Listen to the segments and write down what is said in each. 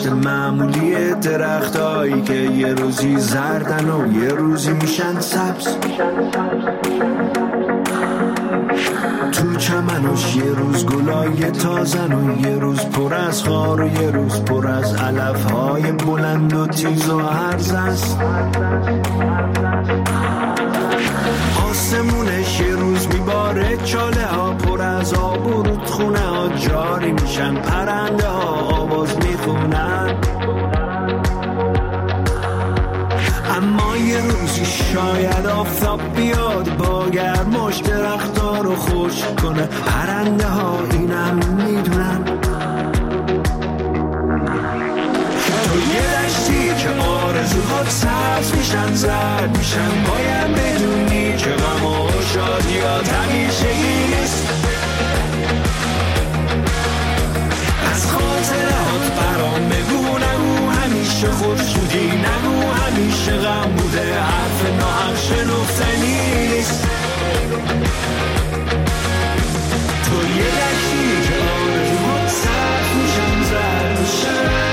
دشت معمولی درختایی که یه روزی زردن و یه روزی میشن سبز. تو چمنش یه روز گلای تازن و یه روز پر از خار و یه روز پر از علفهای بلند و تیز و هرز است. آسمونش یه روز میباره چاله ها پر از آب و رودخونه ها جاری میشن، پرنده ها آواز میخونن. اما یه روزی شاید آفتاب بیاد با گرماش درخت‌ها رو خشک کنه، پرنده ها اینم میدونن. تو یه دشتی که آرزوهات سبز میشن زرد میشن، باید بدونی که غم و شادیات همیشگی نیست. از خاطرات برام بگو، نگو همیشه خوشحالی، نگو همیشه غم بوده، حرف ناحق شنفتنی نیست. تو یه دشتی که آرزوهات سبز میشن زرد میشن.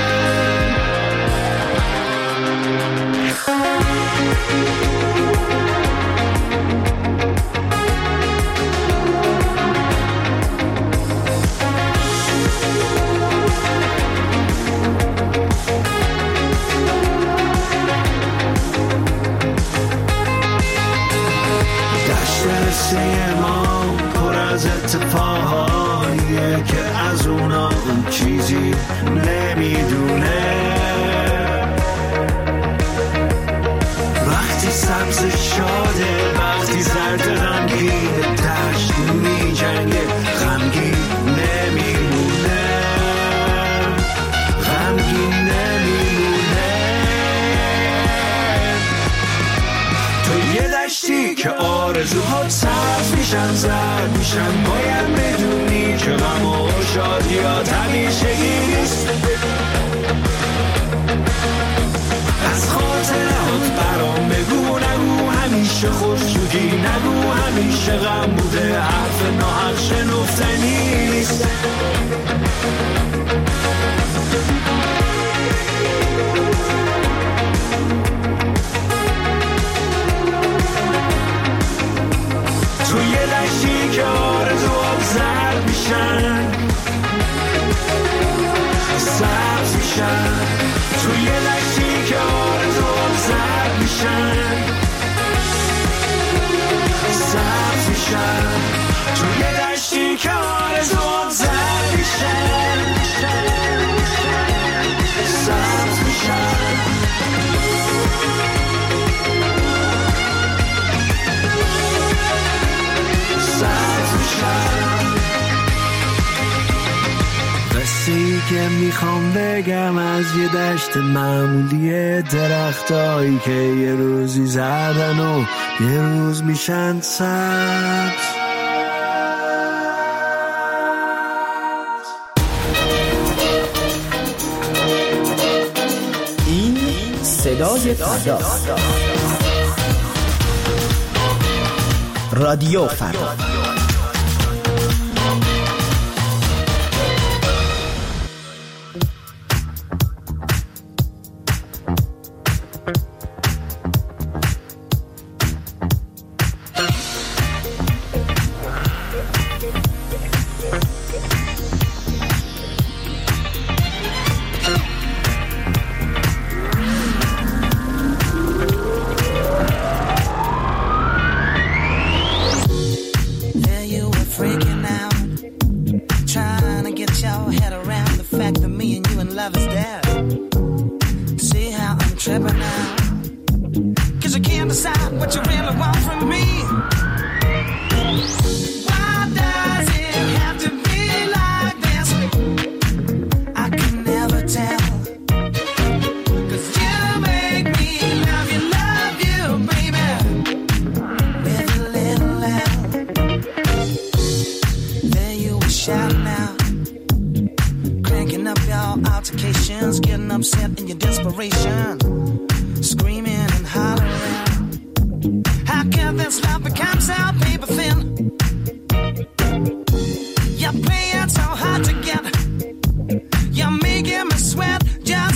دشت ما پر از اتفاقاییه که از اونا اون چیزی نمیدونه. وقتی سبز شاده، وقتی زرد غمگین، دشت میجنگه غمگین نمیمونه، غمگین نمیمونه. تو یه دشتی که آرزوهات سبز میشن زرد میشن، باید بدونی که غم و شادیات همیشگی نیست. از خاطرات برام بگو، نگو همیشه خوشحالی، نگو همیشه غم بوده، حرف ناحق شنفتنی نیست. تو یه دشتی که آرزوات زرد میشن سبز میشن، تو یه دشتی که آرزوات زرد میشن سبز میشن، تو یه دشتی که آرزوات زرد میشن سبز میشن. قصه‌ای که میخوام بگم از یه دشت معمولی درختایی که یه روزی زردن و یه روز میشن سبز. این صدای فردا، رادیو فردا. You're making me sweat just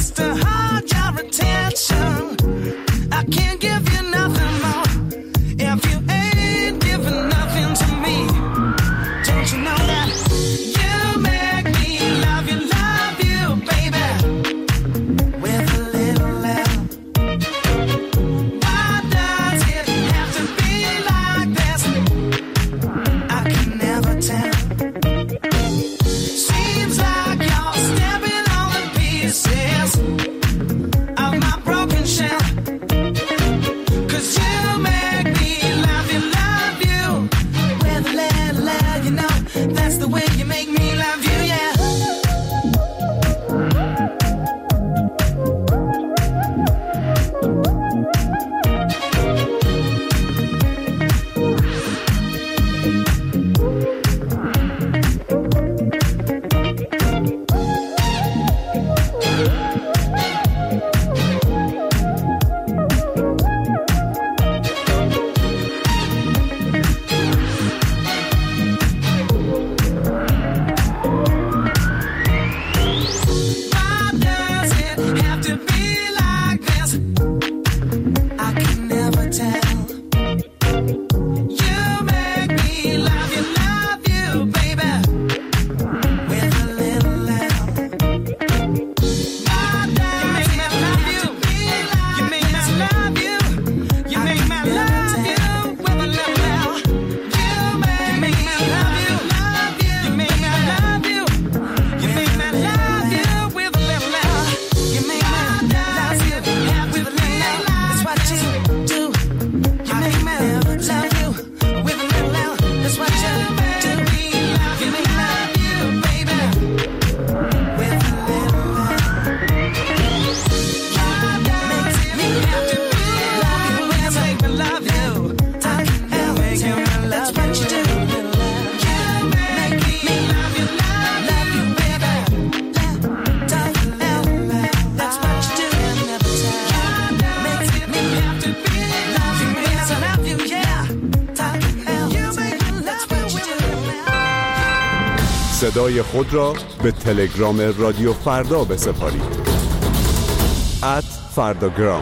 صدای خود را به تلگرام رادیو فردا بسپارید. @فرداگرام.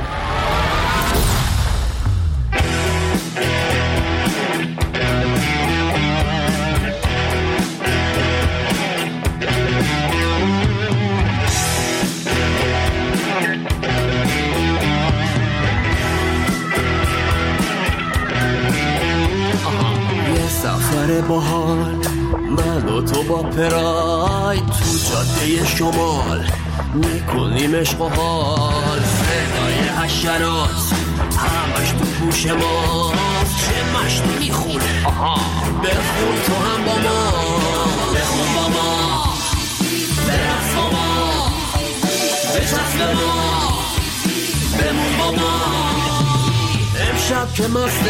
سفر باحال من و تو با پراید تو جاده شمال میکنیم عشق و حال، صدای حشرات همش تو گوش ماست، چه مشتی میخونه بخون تو هم با ما، بخون با ما، برقص با ما، بچسب به ما، بمون با ما. امشب که مست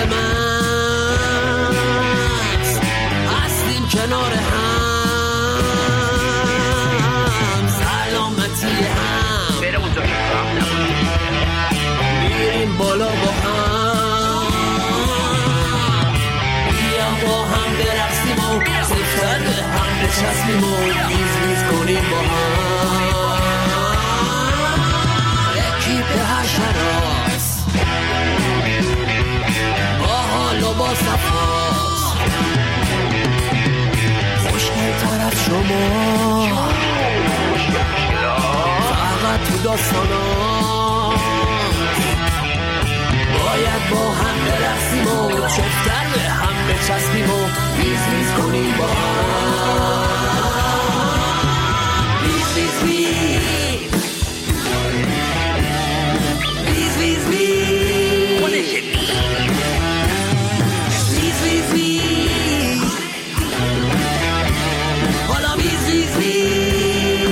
هستیم کنار هم، سلامتی هم، بره اونجا که خواهم نبود، میریم بالا با هم، بیا با هم برقصیم و سفتر به هم بچسبیم و ریز ریز کنیم با هم. اکیپ حشرات با حال و با صفاست، خوشگل طرف شما فقط تو داستانات، باید با هم برقصیم و چفتر به هم بچسبیم و ریز ریز کنیم با هم، ریز ریز ریز ریز ریز ریز ریز ریز، حالا ریز ریز ریز.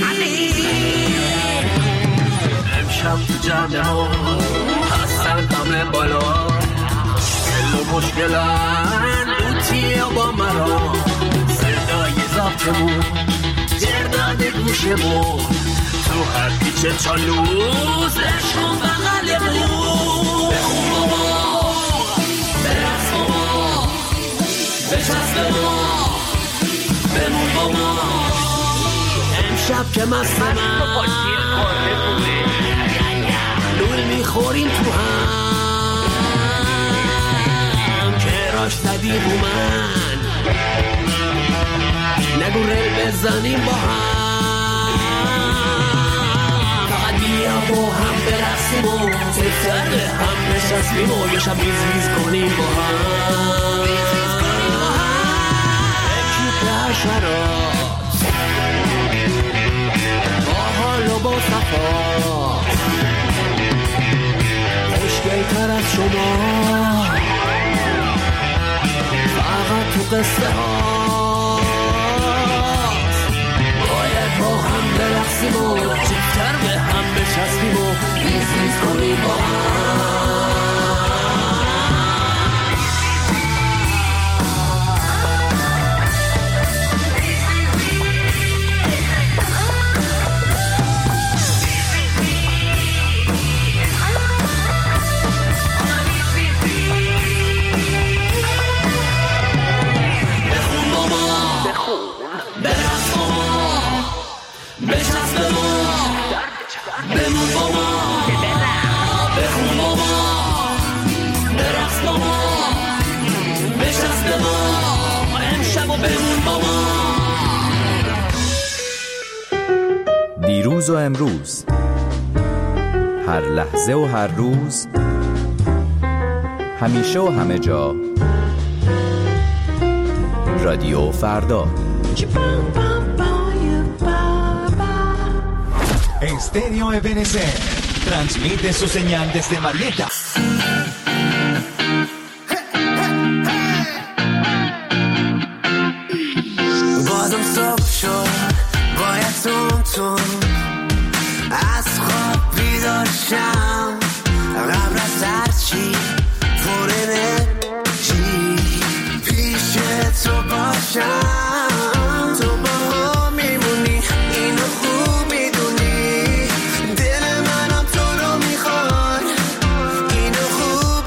امشب تو جمع ها هستن همه بالا، دل و مشکلن اوتیه با مرا، صدای زبطمون جرداد گوشمون تو هر پیچه چالوز عشقم بغلمون، بخون با ما، برقص با ما، بچسب به ما، بمون با ما. امشب که مستم نور میخوریم تو هم، که راش زدی رو من نگو ریل بزنیم با هم، فقط بیا با هم برقصیم و سفتر به هم بچسبیم و یه شب ریز ریز کنیم با هم. اکیپ حشرات با حال و با صفات، خوشگل طرف شما فقط تو قصه هاست، باید با هم برقصیم و چفتر به هم بچسبیم و ریز ریز کنیم با هم. دیروز و امروز، هر لحظه و هر روز، همیشه و همه جا، رادیو فردا. Estéreo Ebenezer transmite su señal desde Marietta. بازم صبح شد، باید تون از خواب بیدار شم، قبل از هرچی پر انرژی پیش تو باشم، تو با هم میمونی اینو خوب میدونی، دل منم تو رو میخواد اینو خوب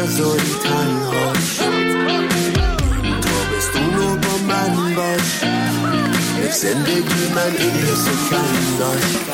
نذاری تنها تابستونو با من باش زندگی من این حسو کم داشت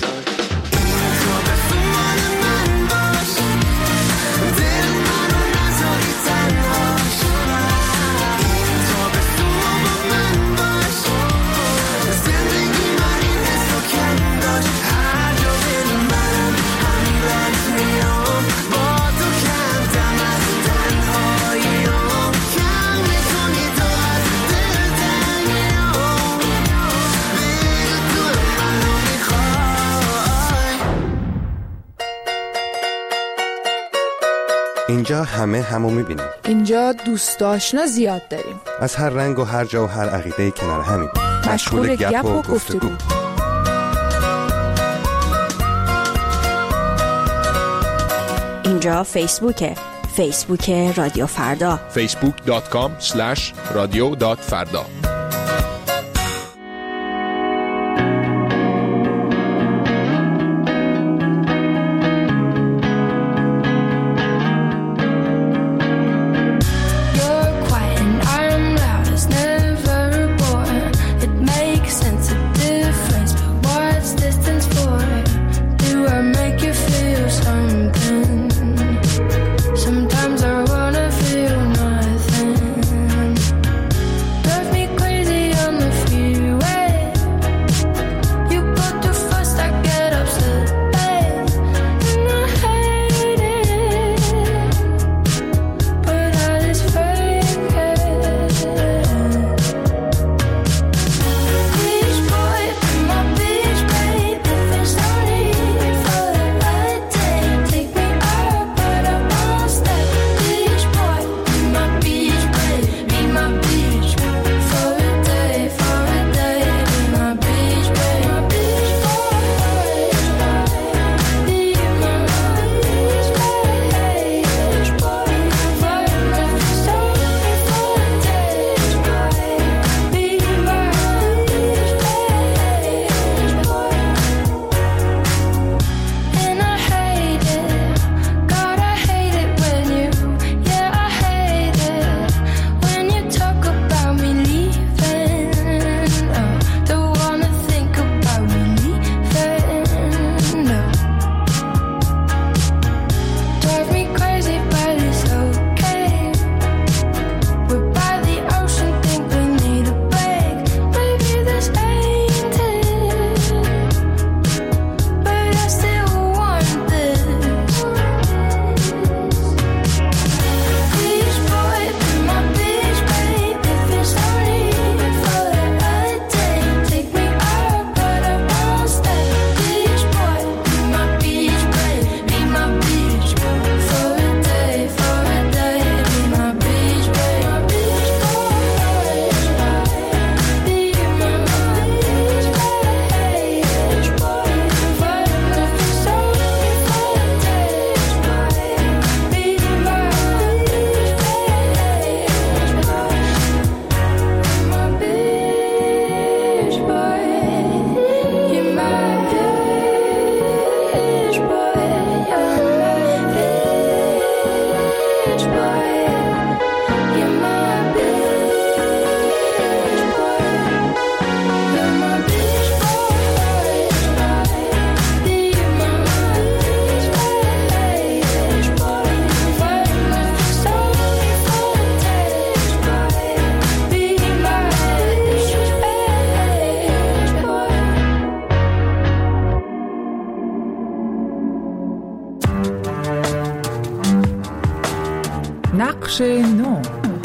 اینجا همه همو میبینیم. اینجا دوست آشنا زیاد داریم. از هر رنگ و هر جا و هر عقیده کنار همین. مشغول گپ و گفتگو. اینجا فیسبوک رادیو فردا. facebook.com/radio.farda. نقش نو.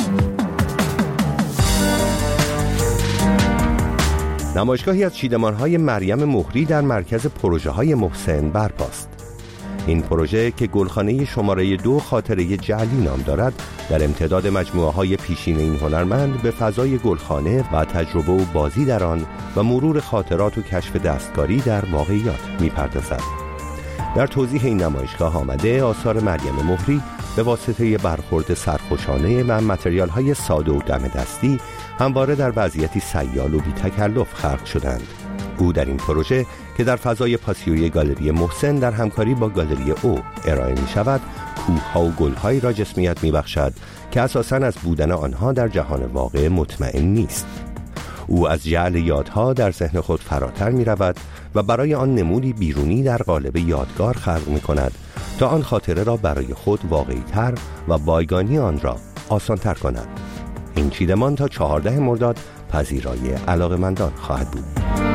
نمایشگاهی از چیدمان‌های مریم مهری در مرکز پروژه‌های محسن برپاست. این پروژه که گلخانه شماره 2 خاطره جعلی نام دارد، در امتداد مجموعه‌های پیشین این هنرمند به فضای گلخانه و تجربه و بازی در آن و مرور خاطرات و کشف دستکاری در واقعیات می‌پردازد. در توضیح این نمایشگاه آمده آثار مریم مهری به واسطه برخورد سرخوشانه و متریال‌های ساده و دم دستی همواره در وضعیتی سیال و بی تکلف خلق شدند. او در این پروژه که در فضای پاسیوی گالری محسن در همکاری با گالری او ارائه می شود، کوه‌ها و گل‌هایی را جسمیت می بخشد که اساساً از بودن آنها در جهان واقع مطمئن نیست. او از جعل یادها در ذهن خود فراتر می رود و برای آن نمودی بیرونی در قالب یادگار خلق می کند تا آن خاطره را برای خود واقعی تر و بایگانی آن را آسان تر کند. این چیدمان تا 14 مرداد پذیرای علاقه‌مندان خواهد بود.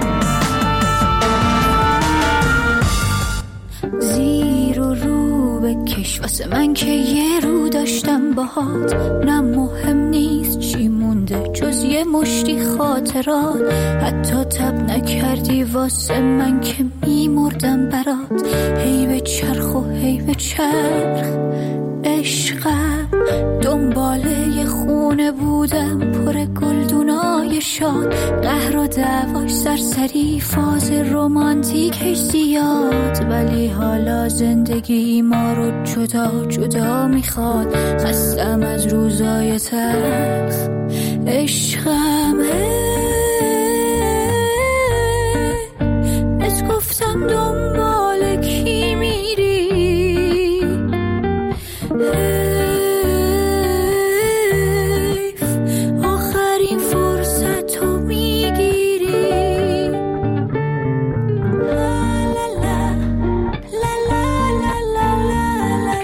زیر و رو بکش واسه من که یه رو داشتم باهات، نه مهم نیست چی مونده جز یه مشتی خاطرات. حتی تب نکردی واسه من که میمردم برات. هی به چرخ و هی به چرخ عشقم، دنباله خونه بودم پر گلدونای شاد. قهر و دعواش سرسری، فاز رومانتیکش زیاد، ولی حالا زندگی ما رو جدا جدا میخواد. خستم از روزای تلخ عشقم. بهت گفتم دنبال کی میری، آخرین فرصت رو میگیری. لا لا لا لا لا لا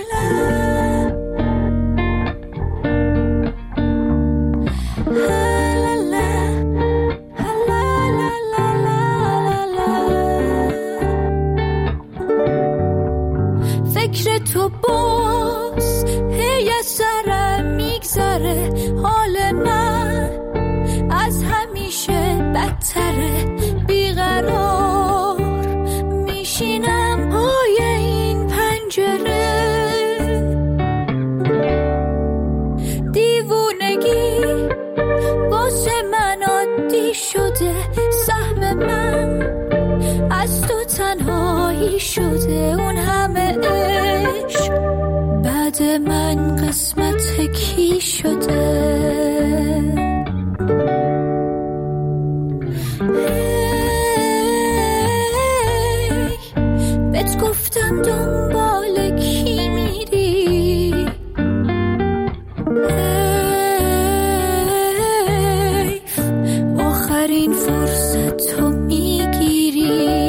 لا. فکر تو باز هی از سرم میگذره، حال من از همیشه بدتره. بیقرار میشینم پای این پنجره، دیوونگی واسه من عادی شده. سهم من از تو تنهایی شده، اون همه عشق بعد من قسمت کی شده. بهت گفتم دنبال کی میری، آخرین فرصت رو میگیری.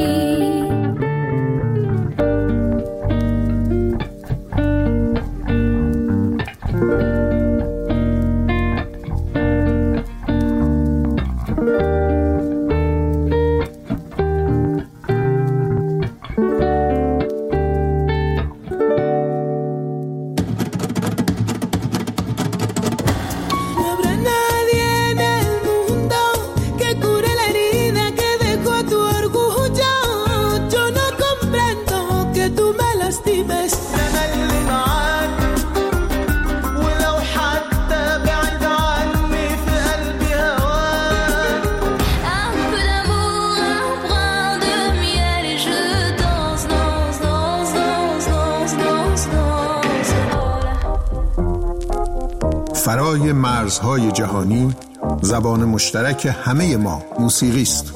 فرای مرزهای جهانی، زبان مشترک همه ما موسیقی است.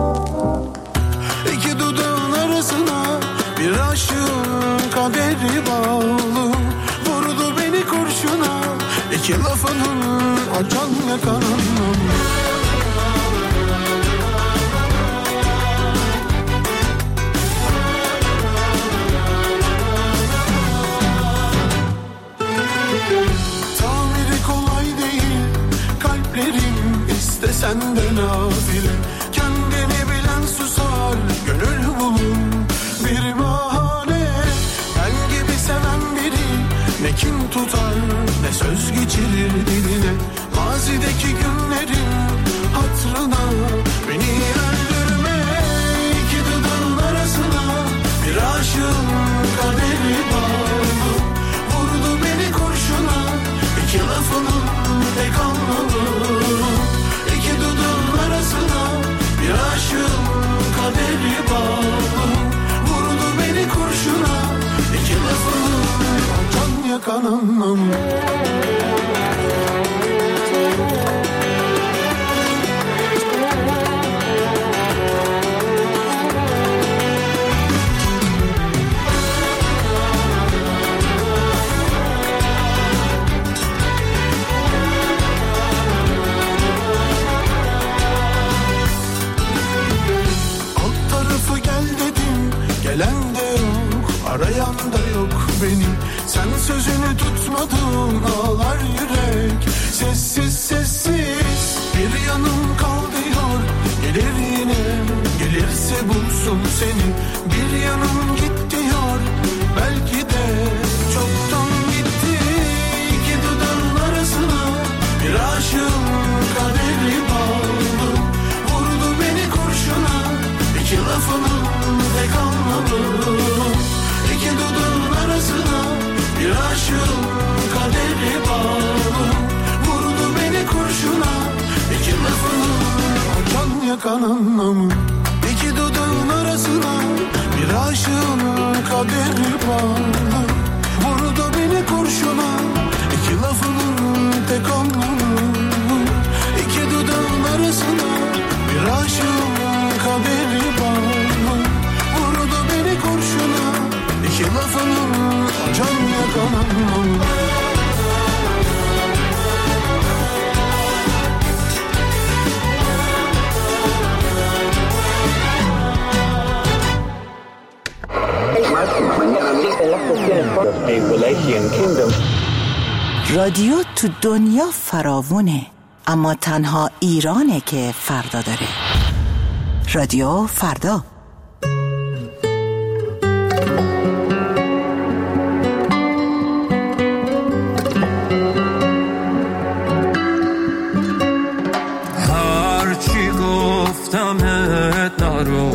İki dudağın arasına bir aşığın kaderi bağlı, vurdu beni kurşuna iki lafının acan yakanından. İstesen de nafile, kendini bilen susar, gönül bulun bir bahane. Ben gibi seven biri ne kin tutar ne söz geçirir diline. Mazideki günlerin hatırına beni öldürme. İki dudağın arasına bir aşığın kaderi bağlı, vurdu beni kurşuna iki lafının tek anlamı. Bir aşığın kaderi bağlı, vurdu beni kurşuna iki lafını can yakan anlamı. gelen de yok, arayan da yok beni. Sen sözünü tutmadın, ağlar yürek. Sessiz sessiz bir yanım kal diyor. Gelir yine, gelirse bulsun seni. Bir yanım git diyor, belki de çoktan gitti. İki dudağın arasına bir aşığın kaderi bağlı. Vurdu beni kurşuna, iki lafının tek anlamı. İki dudağın arasına bir aşığın kaderi bağlı. Vurdu beni kurşuna, iki lafının can yakan anlamı. İki dudağın arasına bir aşığın kaderi bağlı. Vurdu beni kurşuna, iki lafının tek anlamı. İki dudağın arasına bir aşığın kaderi bağlı. Vurdu beni kurşuna, iki lafının can yakan anlamı. رادیو تو دنیا فراوونه، اما تنها ایرانه که فردا داره. رادیو فردا. هرچی گفتمت نرو،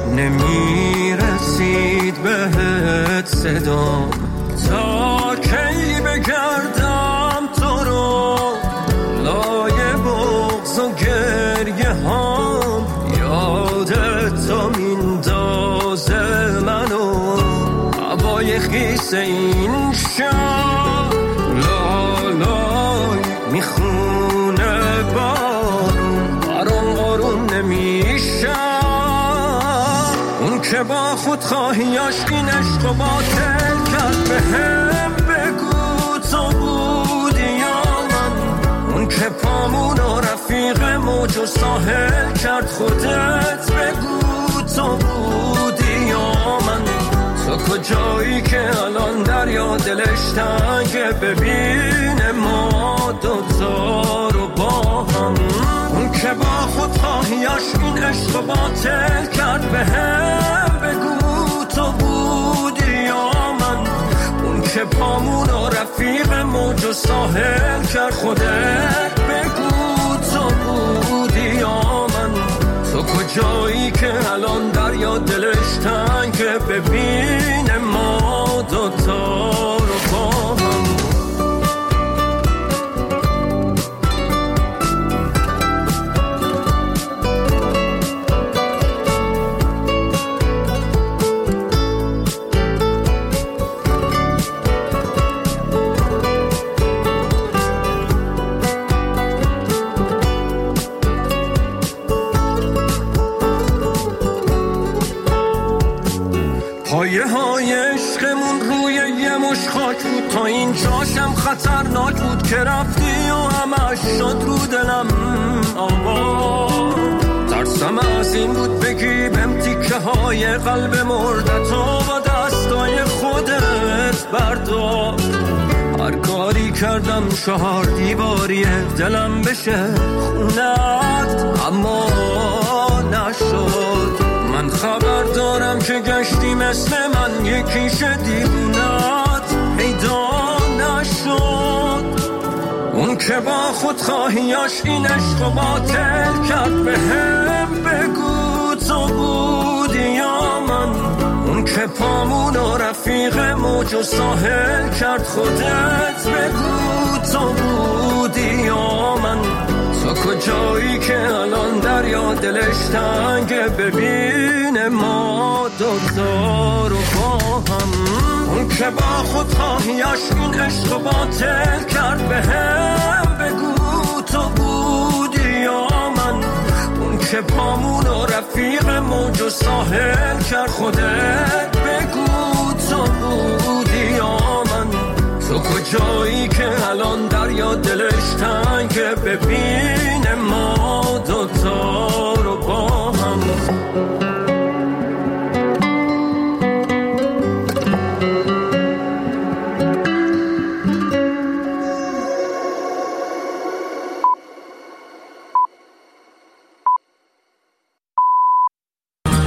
نمیرسید بهت صدا. تا کی بگردم تو رو لای بغض و گریه هام. یادت تو میندازه منو هوای خیس این شب. لالای میخونه بارون، آروم آروم نمیشم. اون که با خود خواهیاش این عشق و باطل کرد بهم بگو تو بودی یا من. اون که پامون و رفیق موج و ساحل کرد خودت بگو تو بودی یا من. تو کجایی که الان دریا دلش تنگه ببینه ما دوتا رو با هم. اون که با خود خواهیاش این عشق و باطل کرد بهم بگو تو بودی یا من. اون که پامون و رفیق موج و ساحل کرد خودت بگو تو بودی یا من. تو کجایی که الان دریا دلش تنگه ببینه ما دوتا رو با هم. پایه های عشقمون روی یه مش خاک بود، تا این جاشم خطرناک بود که رفتی و همش شد رو دلم آوا. ترسم از این بود بگی بهم تیکه های قلب مردتو با دستای خودت بردار. هر کاری کردم چهار دیواریه دلم بشه خونت، اما نشد. من خبر دارم که گشتی مثل من یکیش دیوونت پیدا نشد. اون که با خود خواهیاش این عشق و باطل کرد بهم بگو تو بودی یا من. اون که پامون و رفیق موج و ساحل کرد خودت بگو تو بودی یا من. تو کجایی که الان دریا دلش تنگه ببینه ما دوتا رو با هم. اون که با خود خواهیاش این عشق و باطل کرد بهم بگو تو بودی یا من. اون که پامون و رفیق موج و ساحل کرد خودت بگو تو بودی یا من. تو کجایی که الان دریا دلش تنگه ببینه ما دوتا